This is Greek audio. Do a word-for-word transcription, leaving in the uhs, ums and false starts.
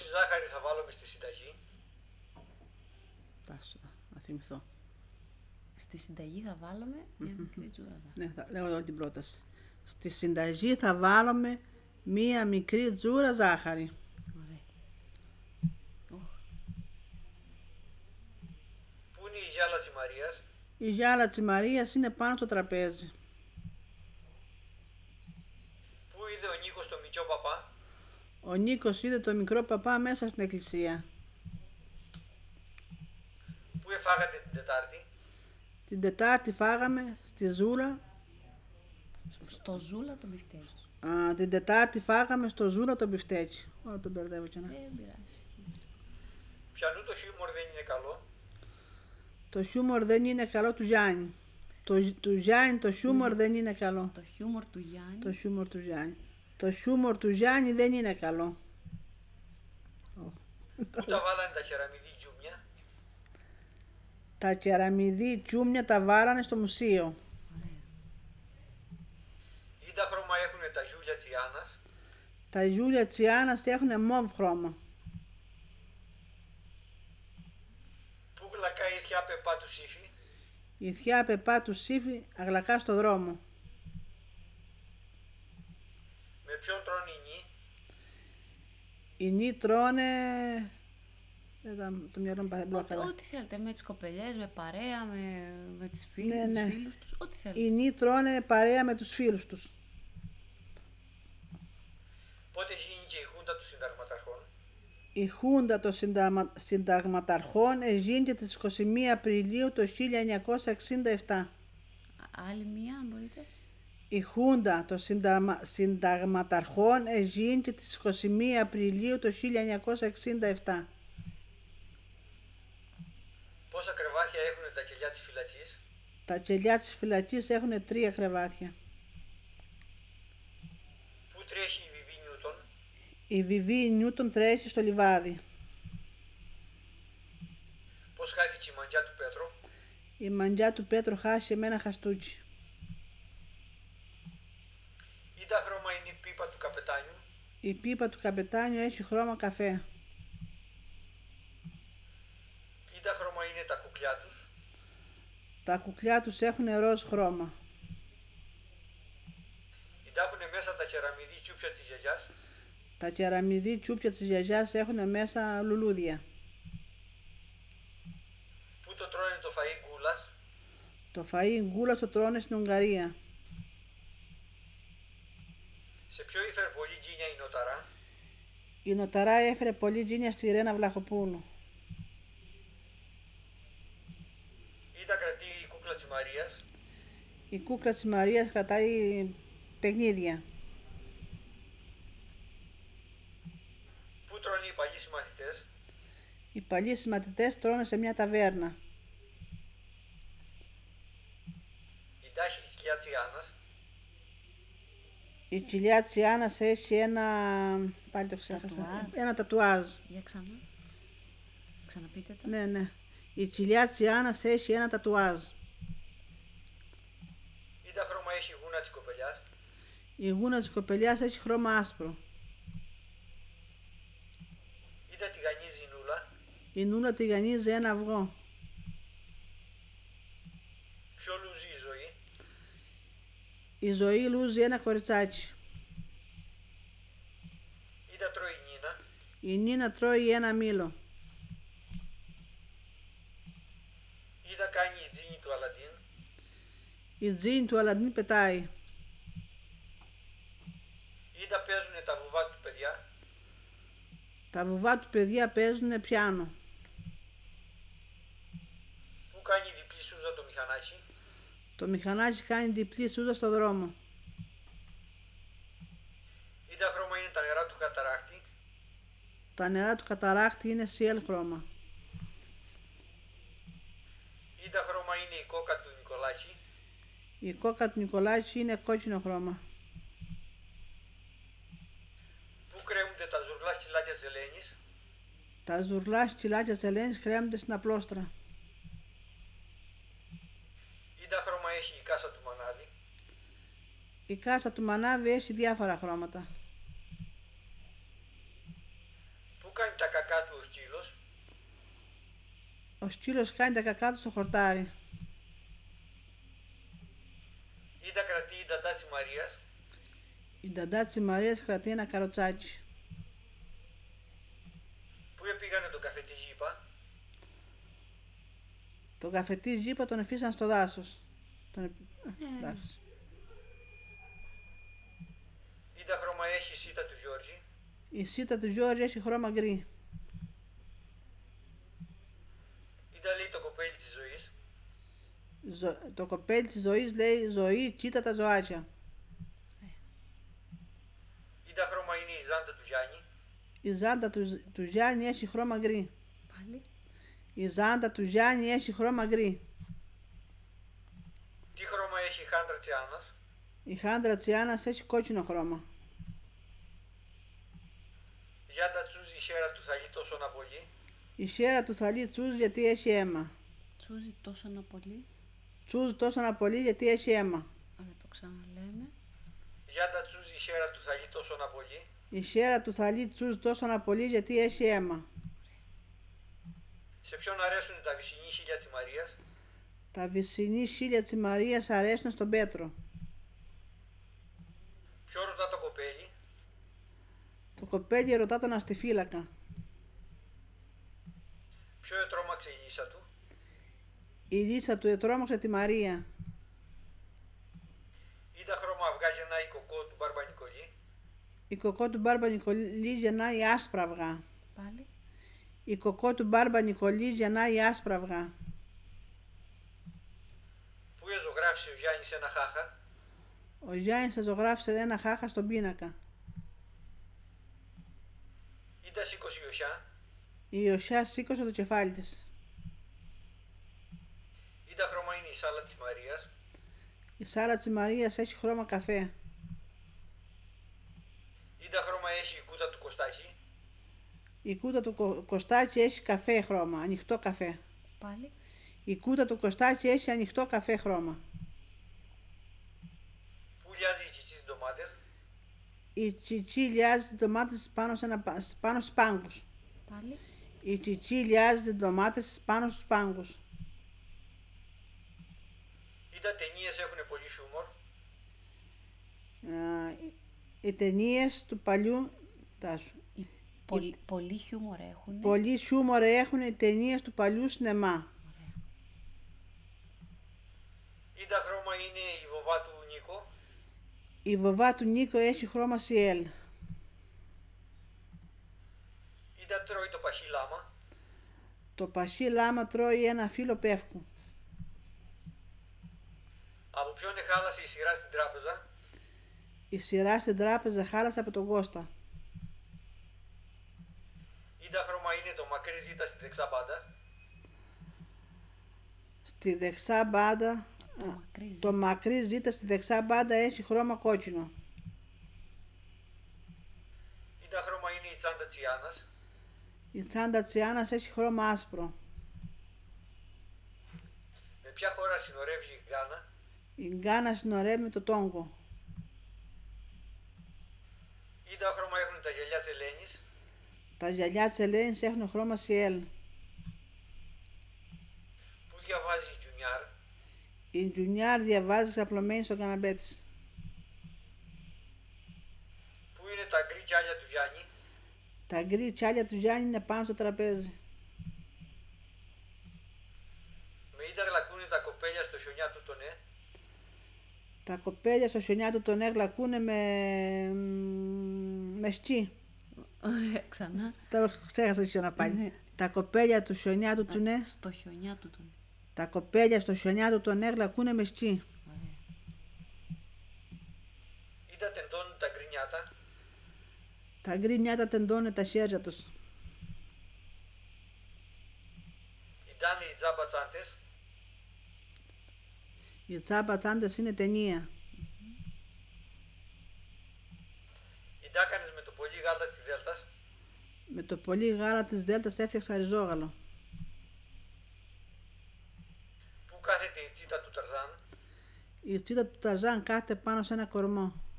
Πόση ζάχαρη θα βάλουμε στη συνταγή? Τάσο, να θυμηθώ. Στη συνταγή θα βάλουμε μια μικρή τζούρα ζάχαρη. Ναι, θα λέω εγώ την πρόταση. Στη συνταγή θα βάλουμε μία μικρή τζούρα ζάχαρη. Ωραία. Πού είναι η γυάλα της Μαρίας? Η γυάλα της Μαρίας είναι πάνω στο τραπέζι. Πού είδε ο Νίκος το μικρό παπά? Ο Νίκος είδε το μικρό παπά μέσα στην εκκλησία. Πού εφάγατε την Τετάρτη? Την Τετάρτη φάγαμε στη Ζούλα. Στο Ζούλα το μπιφτέκι. Α, την Τετάρτη φάγαμε στο Ζούλα το μπιφτέκι. Ω, τον μπερδεύω και να. Δεν πειράζει. Πιανού το χιούμορ δεν είναι καλό? Το χιούμορ δεν είναι καλό του Γιάννη. Το, του Γιάννη το χιούμορ δεν είναι καλό. Το χιούμορ του Γιάννη. Το χιούμορ του Γιάννη. Το χιούμορ του Γιάννη δεν είναι καλό. Πού τα βάλανε τα κεραμιδί τζούμια? Τα κεραμιδί τζούμια τα βάλανε στο μουσείο. Ή τα χρώμα έχουνε τα ζούλια της Ιάννας? Τα ζούλια της Ιάννας έχουνε μοβ χρώμα. Πού γλακάει η θιά πεπά του Σύφη? Η θιά πεπά του Σύφη αγλακά στο δρόμο. Με ποιον τρώνε οι νη? Οι νη τρώνε... Δεν θα, το μυαλό μου πάει Ό,τι, ό,τι θέλετε, με τις κοπελιές, με παρέα, με, με τις φίλες, Ναι, τους ναι. φίλους τους, ό,τι θέλετε. Οι νη τρώνε παρέα με τους φίλους τους. Πότε γίνηκε η χούντα των συνταγματαρχών? Η χούντα των συνταγμα, συνταγματαρχών έγινε τις είκοσι μία Απριλίου το χίλια εννιακόσια εξήντα επτά. Α, άλλη μία, αν μπορείτε. Η χούντα των συνταγμα, συνταγματαρχών έγινε τις είκοσι μία Απριλίου το χίλια εννιακόσια εξήντα επτά. Πόσα κρεβάτια έχουνε τα κελιά της φυλακής? Τα κελιά της φυλακής έχουν τρία κρεβάτια. Πού τρέχει η Βιβί Νιούτον? Η Βιβί Νιούτον τρέχει στο λιβάδι. Πώς χάθηκε η μαντιά του Πέτρου? Η μαντιά του Πέτρου χάσει με ένα χαστούκι. Ή τα χρώμα είναι η πίπα του καπετάνιου? Η πίπα του καπετάνιου έχει χρώμα καφέ. Ή τα χρώμα είναι τα κουκλιά τους? Τα κουκλιά τους έχουν ροζ χρώμα. Ή τα έχουνε μέσα τα κεραμιδί τσούπια της γιαγιάς? Τα κεραμιδί τσούπια της γιαγιάς έχουν μέσα λουλούδια. Πού το τρώνε το φαΐ γκούλας? Το φαΐ γκούλας το τρώνε στην Ουγγαρία. Σε ποιο ήφερε πολύ τζίνια η νοταρά? Η νοταρά έφερε πολύ τζίνια στη Ρένα Βλαχοπούλου. Ή τα κρατεί η κούκλα της Μαρίας? Η κούκλα της Μαρίας κρατάει παιχνίδια. Πού τρώνε οι παλιοί συμμαθητές? Οι παλιοί συμμαθητές τρώνε σε μια ταβέρνα. Η τάχη κοιλιά της Ιάννας? Η κοιλιά της Ιάννας έχει ένα... Πάλι το ξέχασα. Τατουάζ. Ένα τατουάζ. Για ξανά. Ξαναπείτε το. Ναι, ναι. Η κοιλιά της Ιάννας έχει ένα τατουάζ. Ή τα χρώμα έχει η γούνα της κοπελιάς? Η γούνα της κοπελιάς έχει χρώμα άσπρο. Ή τα τηγανίζει η νούλα? Η νούλα τηγανίζει ένα αυγό. Ποιο λούζει η ζωή? Η ζωή λούζει ένα κοριτσάκι. Ή τα τρώει η Νίνα? Η Νίνα τρώει ένα μήλο. Ή τα κάνει η τζίνι του Αλαντίν? Η τζίνι του Αλαντίν πετάει. Ή τα παίζουνε τα βουβά του παιδιά? Τα βουβά του παιδιά παίζουνε πιάνο. Πού κάνει διπλή σούζα το μηχανάκι? Το μηχανάκι κάνει διπλή σούζα στο δρόμο. Ή τα χρώμα είναι τα νερά του καταράκτη? Τα νερά του καταράκτη είναι σιέλ χρώμα. Ή τα χρώμα είναι η κόκα του Νικολάκη? Η κόκα του Νικολάκη είναι κόκκινο χρώμα. Πού κρέμονται τα ζουρλά σκυλάκια της Ελένης? Τα ζουρλά σκυλάκια της Ελένης κρέμονται στην απλόστρα. Ή τα χρώμα έχει η κάσα του Μανάβη? Η κάσα του Μανάβη έχει διάφορα χρώματα. Πού κάνει Ο σκύλος κάνει τα κακά του στο χορτάρι. Είδα κρατεί η νταντά της Μαρίας. Η νταντά της Μαρίας κρατεί ένα καροτσάκι. Πού επήγανε τον καφετή Ζήπα. Τον καφετή Ζήπα τον εφήσαν στο δάσος. Τον... Ε, Ε. εντάξει. Είδα χρώμα έχει η σίτα του Γιώργη. Η σίτα του Γιώργη έχει χρώμα γκρι. Είδα λέει το κοπέλι της ζωής. Ζω... Το κοπέλι της ζωής λέει ζωή, κοίτα τα ζωάκια. Είδα χρώμα είναι η ζάντα του Γιάννη. Η ζάντα του, του Γιάννη έχει χρώμα γκρι. Πάλι. Η ζάντα του Γιάννη έχει χρώμα γκρι. Τι χρώμα έχει η χάντρα της Άννας. Η χάντρα της Άννας έχει κόκκινο χρώμα. Για τα τσούζει η σέρα του θαλί τόσο να πολύ. Η σέρα του θαλί τσούζει γιατί έχει αίμα. Τσούζει τόσο να πολύ. Τσούζει τόσο να πολύ γιατί έχει αίμα. Αλλά το ξαναλέμε. Για τα τσούζει η σέρα του θαλί τόσο να πολύ. Η σέρα του θαλί τσούζει τόσο να πολύ γιατί έχει αίμα. Σε ποιον αρέσουν τα βυσσινή χίλια της Μαρίας. Τα βυσσινή χίλια της Μαρίας αρέσουν στον Πέτρο. Ποιο ρωτά το κοπέλι. Το κοπέλι ρωτά τον αστιφύλακα. Ποιο ετρώμαξε η λύσα του. Η λύσα του ετρώμαξε τη Μαρία. Είδα χρώμα αυγά γεννάει η κοκό του Μπάρμπα Νικολή. Η κοκό του Μπάρμπα Νικολή γεννάει άσπρα αυγά. Πάλι. Η κοκό του Μπάρμπα Νικολή γεννάει άσπρα αυγά. Πού εζωγράφησε ο Γιάννης ένα χάχα. Ο Γιάννης ζωγράφησε ένα χάχα στον πίνακα. Είδα σήκωσε η Οσιά. Η Ιωσιά σήκωσε το κεφάλι της. Είδα χρώμα είναι η σάλα της Μαρίας. Η σάλα της Μαρίας έχει χρώμα καφέ. Είδα χρώμα έχει η κούτα του Κωστάκη. Η κούτα του Κο- Κωστάκη έχει καφέ χρώμα, ανοιχτό καφέ. Πάλι. Η κούτα του Κωστάκη έχει ανοιχτό καφέ χρώμα. Πού λιάζει η τσιτσί ντομάτες. Η τσιτσί λιάζει τις ντομάτες πάνω, σε ένα, πα- πάνω στους πάγκους. Πάλι. Η τσιτσί λιάζει τις ντομάτες πάνω στους πάγκους. Είδα ταινίες έχουν πολύ χιούμορ. Α, οι- οι ταινίες του παλιού... Τάσου. Οι Πολύ, πολύ χιούμορ έχουν. Πολύ χιούμορ έχουν οι ταινίες του παλιού σινεμά. Είδα χρώμα είναι η βοβά του Νίκο. Η βοβά του Νίκο έχει χρώμα σιέλ. Είδα τρώει το παχύ λάμα. Το παχύ λάμα τρώει ένα φύλλο πεύκου. Από ποιον εχάλασε η σειρά στην τράπεζα. Η σειρά στην τράπεζα χάλασε από τον Κώστα. Είδα χρώμα είναι το μακρύ ζήτα στην δεξιά πάντα. Στη δεξιά μπάντα, Το α, μακρύ το μακρύ ζήτα στη δεξιά μπάντα έχει χρώμα κόκκινο. Είδα χρώμα είναι η τσάντα της Ιάννας. Η τσάντα της Ιάννας έχει χρώμα άσπρο. Με ποια χώρα συνορεύει η Γκάνα. Η Γκάνα συνορεύει με το Τόγκο. Είδα χρώμα έχουν τα γυαλιά της Ελένης. Τα γυαλιά της Ελένης έχουν χρώμα σιέλ. Πού διαβάζει η Τζουνιάρ. Η Τζουνιάρ διαβάζει ξαπλωμένη στον καναπέ της. Πού είναι τα γκρι κιάλια του Γιάννη. Τα γκρι τσάλια του Γιάννη είναι πάνω στο τραπέζι. Με είδα γλακούνε τα κοπέλια στο χιονιά του τον ε. Τα κοπέλια στο χιονιά του τον έγλακούνε με... με σκι. Ωραία, ξανά. Τα ξέχασα χιόνα πάλι. Ναι. Τα κοπέλια του χιονιά του τον ε... Στο χιονιά του τον. Τα κοπέλια στο χιονιά του τον έγλακούνε με σκι. Ωραία. Είδα τεντώνουν τα γκρινιάτα. Τα γκρι νιάτα τεντώνε τα χέρια τους. Είδαν οι τζάμπα τσάντες. Οι τσάμπα τσάντες είναι ταινία. Είδα κάνεις με το πολύ γάλα της Δέλτας. Με το πολύ γάλα της Δέλτας έφτιαξα ριζόγαλο. Πού κάθεται η τσίτα του Ταρζάν. Η τσίτα του Ταρζάν κάθεται πάνω σε ένα κορμό.